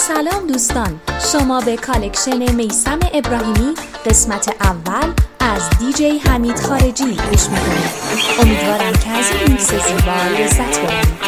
سلام دوستان، شما به کالکشن میثم ابراهیمی قسمت اول از دیجی حمید خارجی گوش میکنید. امیدوارم که از این میکس زیبا لذت ببرید.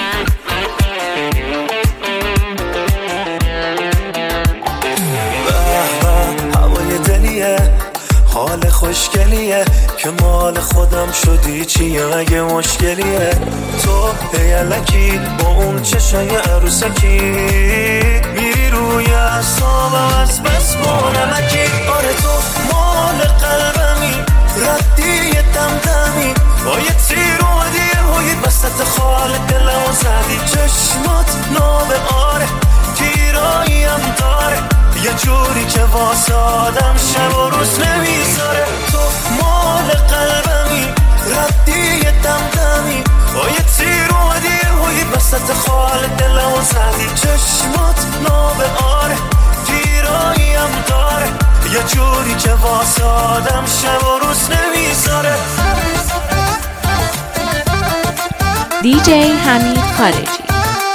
هوای دلیه، حال خوشگلیه که مال خودم شدی چیه مگه مشکلیه؟ تو یلکی با اون چشای عروسکی میری روی اعصابم از بس بانمکی. آره تو مال قلبمی، ردی دمدمی با یه تیر اومدی هایی بسط خال دلمو زدی. چشمات ناب آره، تیراییم داره یه جوری که واسه آدم شب و روز نمیذاره. تو مال قلبمی، ردی دمدمی با یه تیر اومدی هایی بسط خال دلمو زدی. چشمات ناب آره، تیراییم داره یه جوری که واسه آدم شب و روز نمیذاره. دیجی حمید خارجی.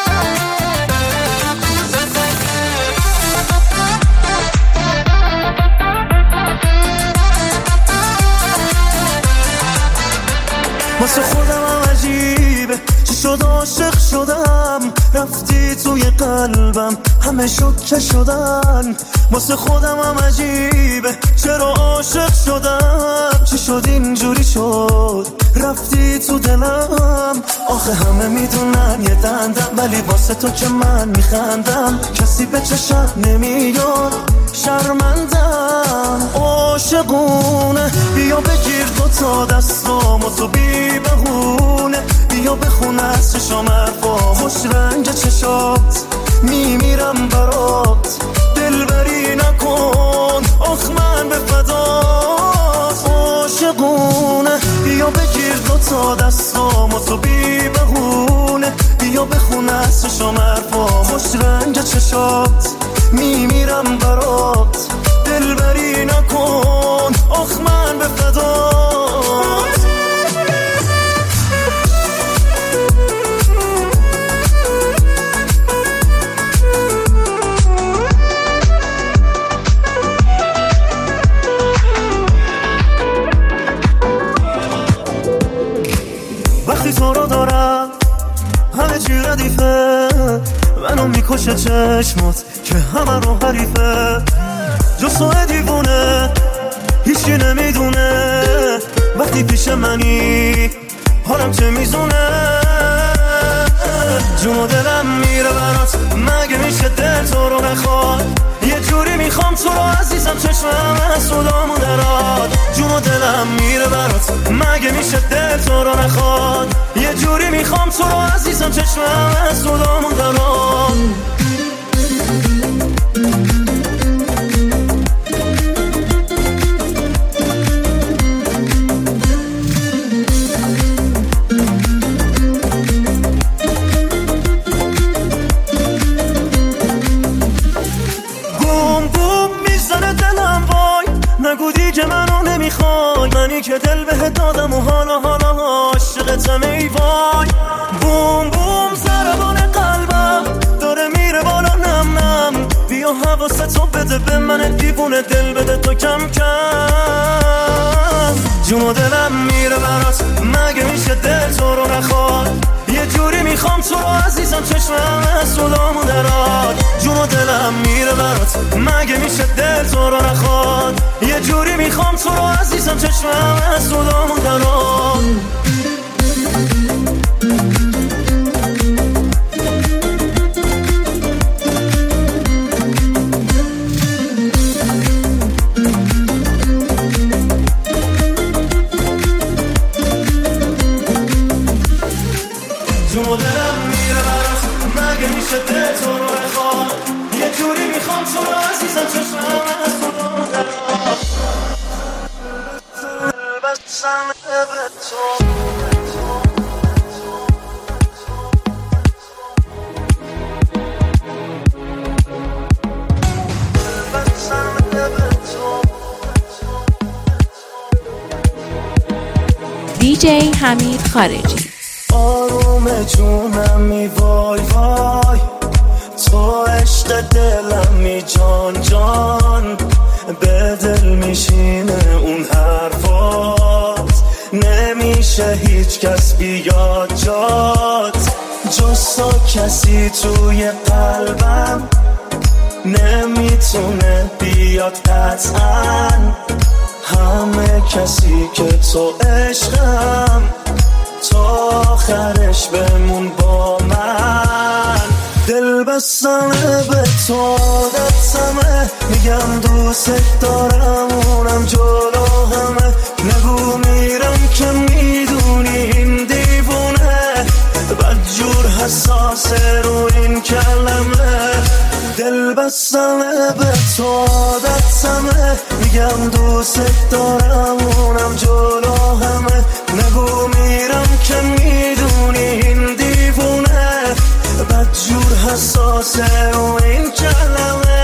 واسه خودم هم عجیبه چی شد عاشق شدم، رفتی توی قلبم همه شوکه شدن. واسه خودم هم عجیبه چرا عاشق شدم، چی شد اینجوری شد رفتی تو دلم. آخه همه میدونن یه دندم ولی واسه تو که من میخندم. کسی به چشم نمیاد شرمندم. عاشقونه بیا بگیر دوتا دستام و تو بی بهونه بیا بخونه از چشام حرفا خوش رنگ چشات میمیرم برات. دلبری نکن آخ من به فدات. عاشقونه بیا بگیر دوتا دستام و تو بی بهونه بیا بخونه از چشام حرفا خوش رنگ چشات میمیرم برات. دلبری نکن آخ من به فدات. وقتی تو رو دارم همه چی ردیفه، منو میکشه چشمات که همه رو حریفه. جز تو دیوونه هیچی نمیدونه وقتی پیش منی حالم چه میزونه. جون و دلم میره برات مگه میشه دل تو رو نخواد. یه جوری میخوام تو رو عزیزم چشمم از صدامو دراد. جون و دلم میره برات مگه میشه دل تو رو نخواد. یه جوری میخوام تو رو عزیزم چشمم از صدامو دراد. که منو نمیخوای، منی که دل بهت دادم و حالا عاشقتم ای وای. بوم بوم ضربان قلبم داره میره بالا نم نم. بیا حواستو بده به من دیوونه دل بده تو کم کم. جون و دلم میره برات مگه میشه دل تو رو نخواد. یه جوری میخوام تو رو عزیزم چشمم از صدامو دراد. جون و دلم میره برات مگه میشه دل تو رو نخواد. یه جوری میخوام تو رو عزیزم چشمم از صدامو دراد. دیجی حمید خارجی. آروم جونم می وای وای، تو عشق عشق دلمی جان جان به دل میشینه اون حرفات نمیشه هیچ کس بیاد جات جز تو کسی توی قلبم نمیتونه بیاد قطعا همه کسی که تو عشقم تا آخرش بمون با من دل بستمه به تو عادتمه میگم دوست دارم اونم جلو همه نگو میرم که میدونی این دیوونه بدجور حساسه رو این کلمه دل بستمه به تو عادتمه میگم دوست دارم اونم جلو همه نگو میرم که میدونی این دیوونه بدجور حساسه رو این کلمه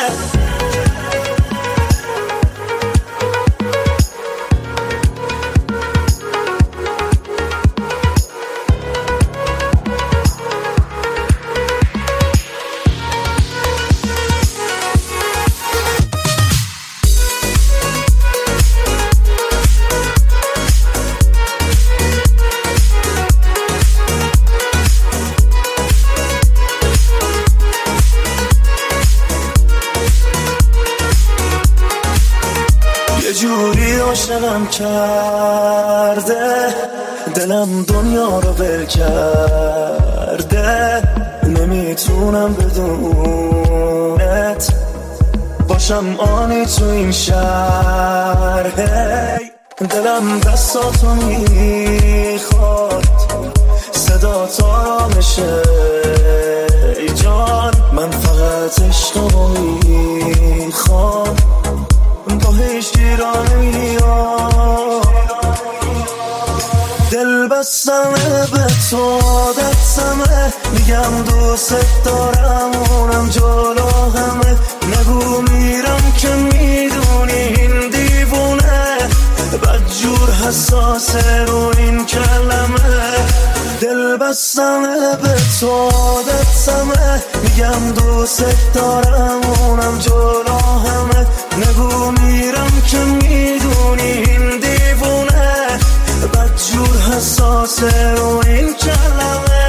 جوری عاشقم کرده دلم دنیا رو ول کرده نمیتونم بدونت باشم آنی تو این شهر دلم دستاتو میخواد صدا تا میشه ای جان من فقط عشقمو میخوام با هیچ گیرانه میاد دل بستمه به تو عادتمه میگم دوست دارم اونم جلو همه نگو میرم که میدونی این دیوونه بدجور حساسه رو این کلمه دل بستمه به تو عادتمه میگم دوست دارم اونم جلو همه نگو میرم که میدونی این دیوونه بدجور حساسه رو این کلمه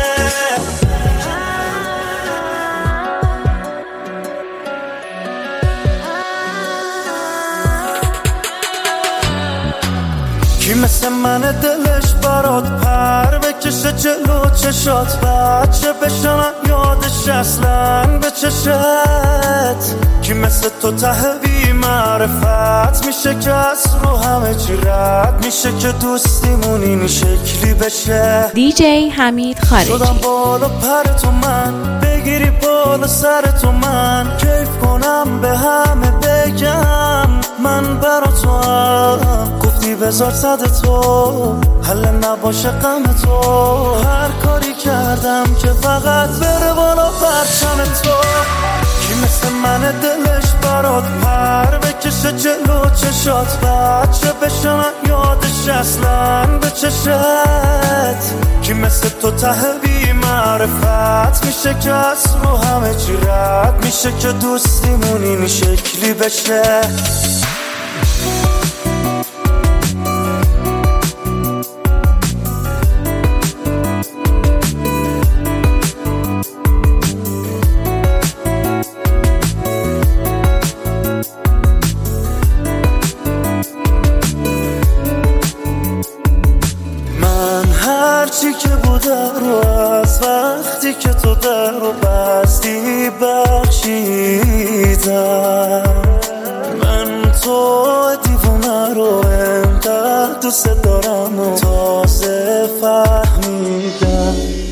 کی مثل من دلش برات پر بکشه جلو چشات بچه بشنم یادش اصلا به چشت کی مثل تو ته بی معرفت میشه که از رو همه چی رد میشه که دوستیمون این شکلی بشه دیجی حمید خارجی شدم بالا پر تو من بگیری بالا سر تو من کیف کنم به همه بگم من برا تو هم گفتی بذار صد تو حل نباشه غم تو هر کاری کردم که فقط بره بالا پرچم تو کی مثل من دلش برات پر بکشه جلو چشات بچه بشنم یادش اصلا به چشت کی مثل تو ته بی معرفت میشه که از رو همه چی رد میشه که دوستیمون این شکلی بشه هرچی که بوده رو از وقتی که تو در رو بستی بخشیدم من تو دیوونه رو انقدر دوست دارم و تازه فهمیدم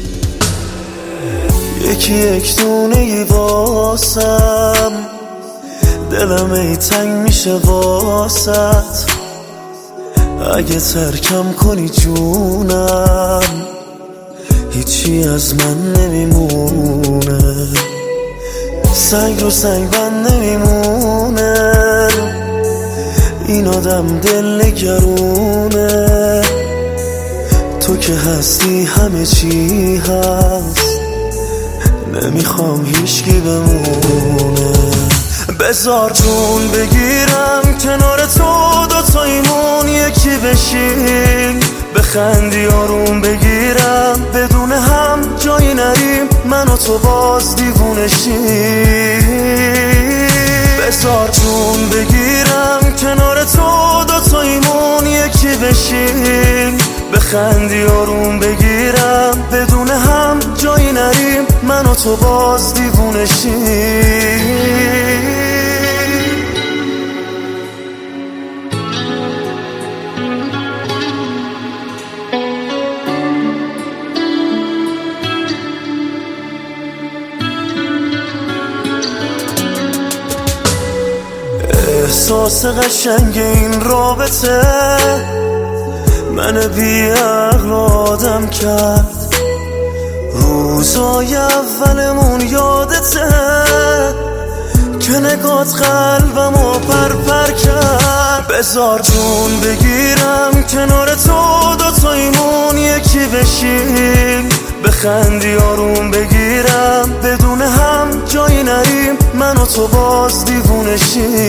یکی یک دونه ای واسم دلم ای تنگ میشه واسط اگه ترکم کنی جونم هیچی از من نمیمونه سنگ رو سنگ بند نمیمونه این آدم دل نگرونه تو که هستی همه چی هست نمیخوام هیچکی بمونه. بذار جون بگیرم کنار تو، دوتاییمون یکی بشیم، بخندی آروم بگیرم، بدون هم جایی نریم، من و تو باز دیوونه شیم. بذار جون بگیرم کنار تو، دوتاییمون یکی بشیم، بخندی آروم بگیرم، بدون هم جایی نریم، من و تو باز دیوونه شیم. احساس قشنگ این رابطه من بی‌عقل آدم کرد، روزای اولمون یادته که نگات قلبمو پر کرد. بذار جون بگیرم کنار تو، دوتاییمون یکی بشیم، بخندی آروم بگیرم، بدون هم جایی نریم، من و تو باز دیوونه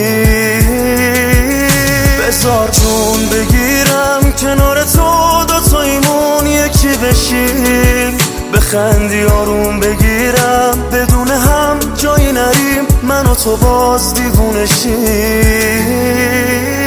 شیم. بذار جون بگیرم کنار تو، دوتاییمون یکی بشیم، بخندی آروم بگیرم، بدون هم جایی نریم، من و تو باز دیوونه شیم.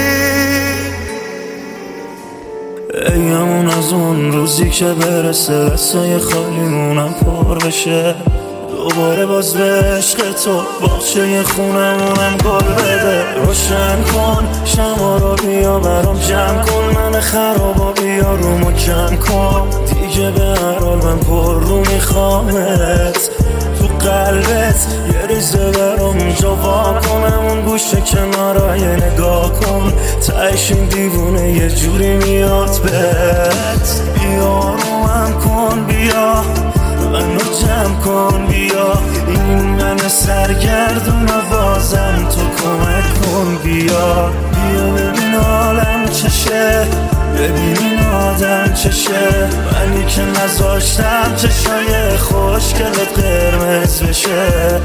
ایامون از اون روزی که برسه رسای خالیمونم پر بشه، دوباره باز به عشق تو باغچه خونمونم گل بده. روشن کن شما رو بیا برام جمع کن، من خرابا بیا رومو کم کن، دیگه به هر حال من پر رو میخوامت، تو قلبت یه ریزه برام اونجا وا کنم، اون گوشه کنارای نگاه کن، تهش این دیوونه یه جوری میاد بهت. بیا روم کن، بیا منو جمع کن، بیا این من سرگردون و بازم تو کمک کن. بیا ببین عالم چشه، ببین این آدم چشه، منی که نذاشتم چشای خوشگلت قرمز بشه.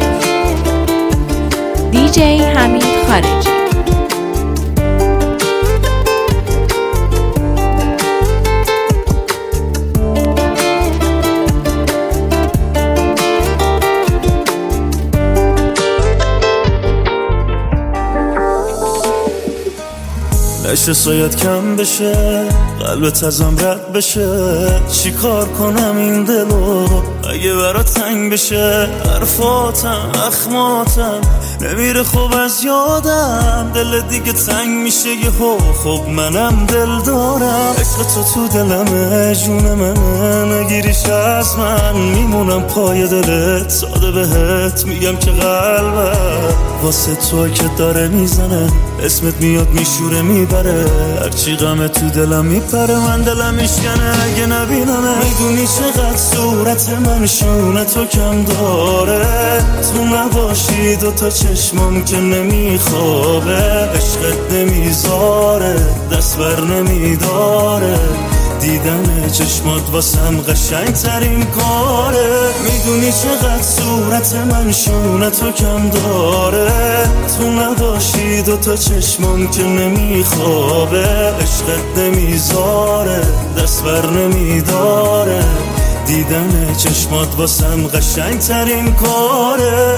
دیجی حمید خارجی. نشه سایت کم بشه، قلبت ازم رد بشه، چی کار کنم این دلو اگه برات تنگ بشه. حرفاتم اخماتم نمیره خوب از یادم، دل دیگه تنگ میشه یهو، خب منم دل دارم، عشق تو دلمه جون منه، نگیریش از من میمونم پای دلت، ساده بهت میگم که قلبم واسه تو که داره میزنه، اسمت میاد میشوره میبره، هرچی غمه تو دلم میپره، من دلم میشکنه اگه نبینمه. میدونی چقدر صورت من شونه تو کم داره، تو نباشی دوتا چشمام که نمیخوابه، عشقت نمیذاره دست بر نمیداره، دیدن چشمات واسم قشنگ ترین کاره. میدونی چقدر صورت من شونه تو کم داره، تو نباشی دوتا چشمام که نمیخوابه، عشقت نمیذاره دست بر نمیداره، دیدن چشمات واسم قشنگ ترین کاره.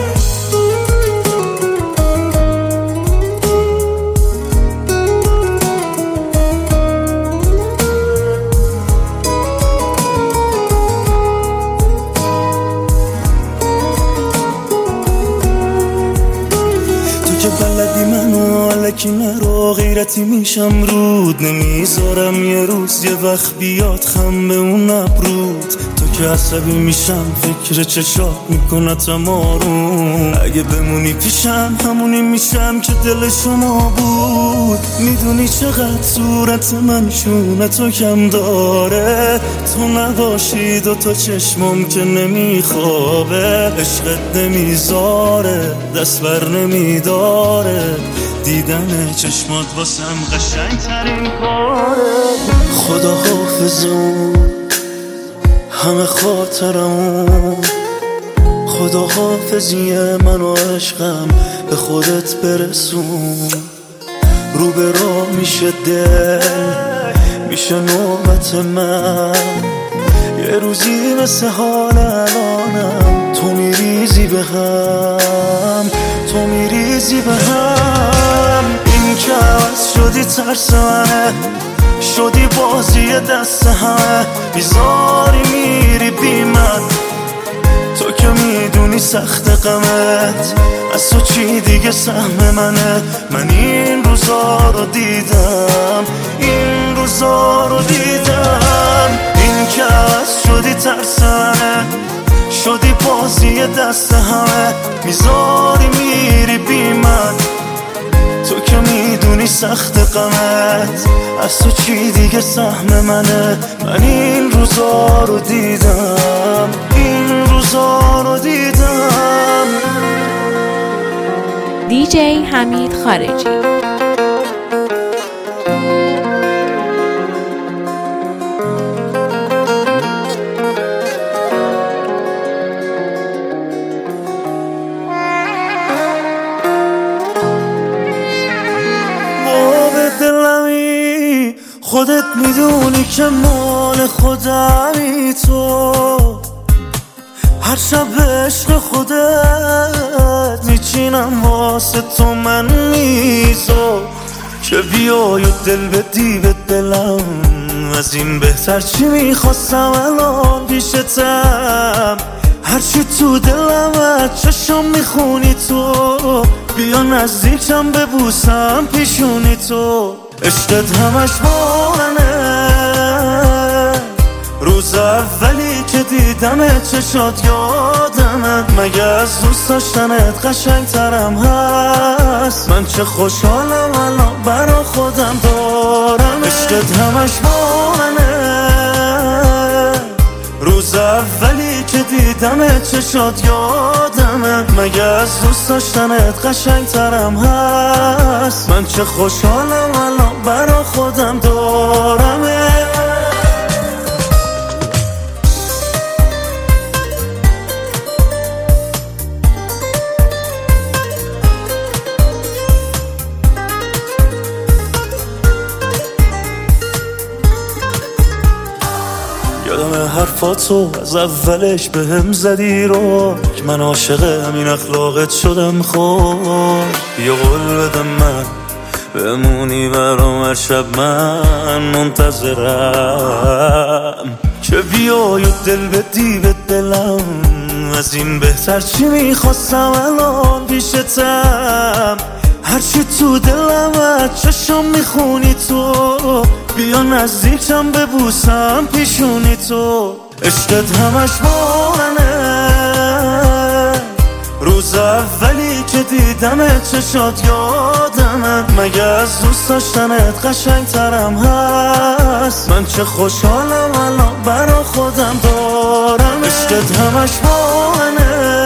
که بلدی منو علکی نرو، غیرتی میشم رود نمیذارم یه روز یه وقت بیاد خم به اون ابرود، تو که عصبی میشم فکر چشات میکنتم آروم، اگه بمونی پیشم همونی میشم که دل شما بود. میدونی چقدر صورت من شونه تو کم داره، تو نباشی دوتا چشمام که نمیخوابه، عشقت نمیذاره دست بر نمیداره، دیدن چشمات واسم قشنگ ترین کاره. خدا حافظم همه خاطرم خدا حافظی من و عشقم به خودت برسون. رو به راه میشه دل، میشه نوبت من. یه روزی مثل حال الانم تو میریزی به هم، تو میریزی به هم. این که عوض شدی ترس منه، شدی بازی دست همه. میذاری میری بی من، تو که میدونی سخت غمت از تو چی دیگه سهم منه. من این روزا رو دیدم، این روزا رو دیدم. این که عوض شدی ترس منه، شدی بازی دست همه. میذاری میری بی من، تو که میدونی سخت غمت از تو چی دیگه سهم منه. من این روزا رو دیدم، این روزا رو دیدم. دیجی حمید خارجی. خودت میدونی که مال خودمی تو، هر شب به عشق خودت میچینم واسه تو من میزو. که بیای و دل بدی به دلم، از این بهتر چی میخواستم الان پیشتم. هرچی تو دلم چشم میخونی تو، بیا نزدیکم ببوسم پیشونی تو. عشقت همش با منه، روز اولی که دیدم چشات یادمه. مگه از دوست داشتنت قشنگ ترم هست؟ من چه خوشحالم الان برا خودم دارم. عشقت همش با منه، روز اولی که دیدم چشات یادمه. مگه از دوست داشتنت قشنگ ترم هست؟ من چه خوشحالم الان برا خودم دارم. یادم حرفاتو از اولش به هم زدی رو، که من عاشق همین اخلاقت شدم. خود بیا قول بدم من بمونی برام هر شب، من منتظرم. که بیای و دل بدی به دلم، از این بهتر چی میخواستم الان پیشتم. هرچی تو دلم چشم میخونی تو، بیا نزدیکم ببوسم پیشونی تو. عشقت همش با منه، روز اولی که دیدم چشات یادمه. مگه از دوست داشتنت قشنگ ترم هست؟ من چه خوشحالم الان برا خودم دارم. عشقت همش با منه،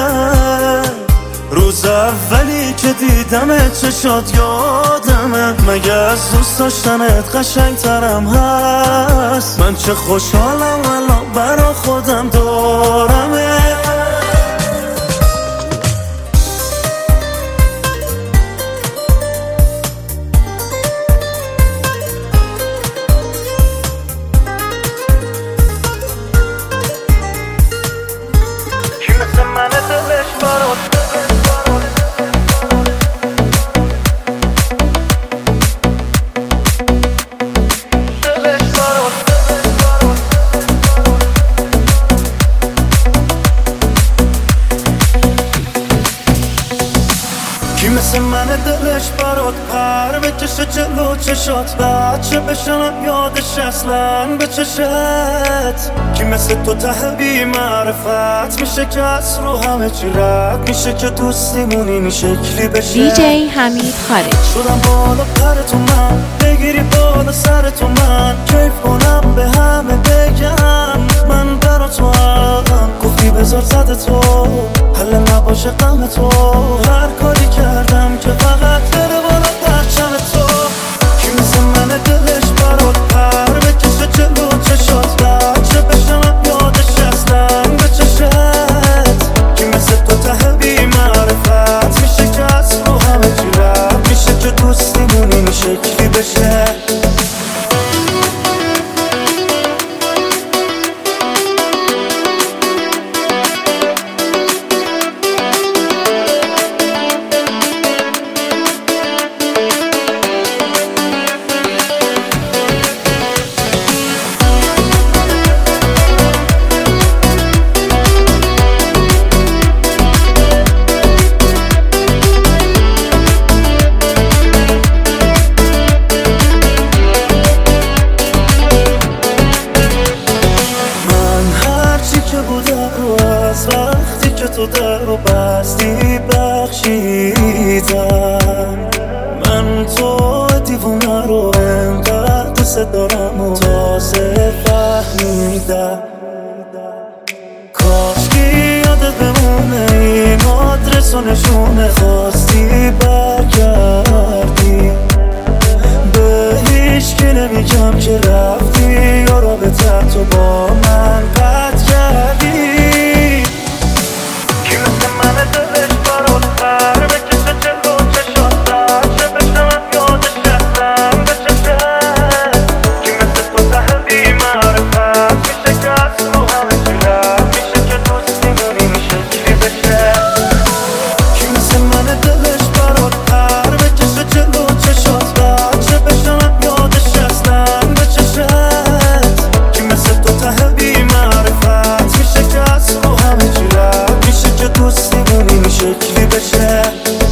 روز اولی که دیدم چشات یادمه. مگه از دوست داشتنت قشنگ ترم هست؟ من چه خوشحالم الان برا خودم دارم. کی مثل من دلش برات مثل من دلش برات پر بکشه جلو چشات، بچه بشنم یادش اصلا به چشت. کی مثل تو ته بی معرفت میشه که از رو همه چی رد میشه، که دوستیمونی این شکلی بشه. دیجی حمید خارجی. شدم بالا پر تو من، بگیری بالا سر تو من، کیف کنم به همه بگم من برا تو هم. گفتی بذار زده تو حل نباشه غم تو، هر کاری کردم که فقط بره بالا پرچم تو. کی مثل من دلش برات پر بکشه جلو چشات، بچه بشنم یادش اصلا به چشت. کی نشونه خواستی برگردی، به هیچ که نمیگم که رفتی یا رابطه تو با من قطع کردی. کی مثل من دلش براتر بکشه جلو چشاتر، چه بشنم یادش رفتم به چشم. کی مثل تو ته بی‌معرفت میشه که از تو همه چی رفت، میشه که دوستیمونی میشه چی بشه. کی مثل من دلش براتر بکشه جلو چشاتر، چه بشنم یادش رفتم به چشم. کی مثل تو ته بی‌معرفت میشه که از تو همه چی رفت، میشه که دوستیمونی میشه چی بشه.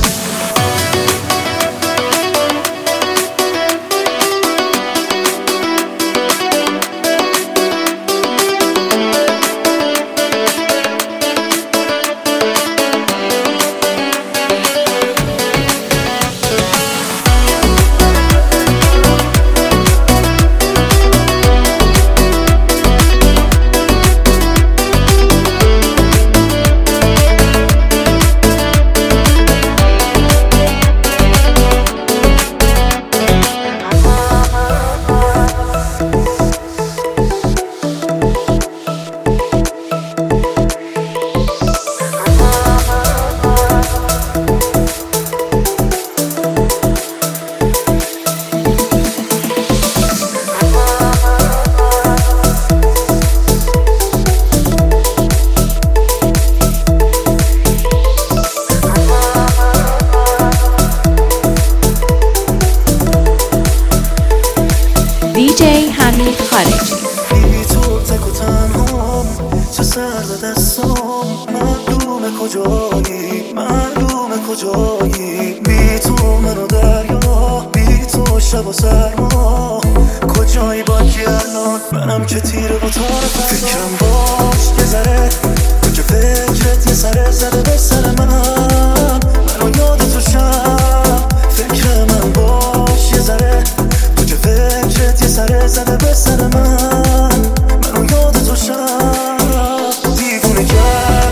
DJ حمید خارجی. بی تو تک و تنهام، چه سرد دستام، معلومه کجایی، معلومه کجایی. بی تو منو دریا، بی تو شب و سرما، کجایی با کی الان؟ منم که تیره و تار فکرم باش یه ذره، تو که فکرت یه سره زده به سر من، منو یاد تو شب. فکر من باش یه ذره، تو که فکرت یه سره زده به سر من، منو یاد تو شب دیوونه کرد.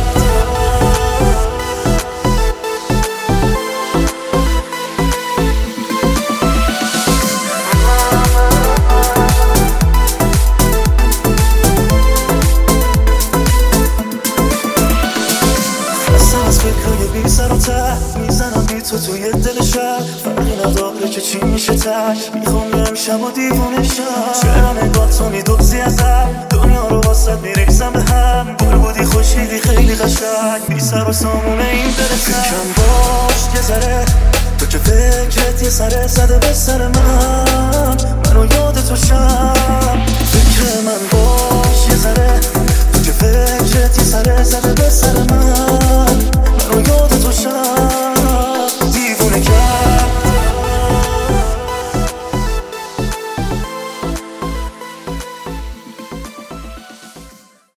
خستم از فکرهای بی سر و ته، میزنم بی تو توی دل شب، فرقی نداره که چی میشه تک، میخوام امشب و دیوونه شب. چرا نگاه تو میدوزی ازم، دنیا رو واسد میریزم به هم، گل بودی خوشیدی خیلی قشنگ، بی سر و سامونه این دل تک. فکرم باش یه ذره، تو که فکرت یه سره زده به سر من، منو یاد تو شب. فکر من باش یه ذره، تو که فکرت یه سره زده به سر من،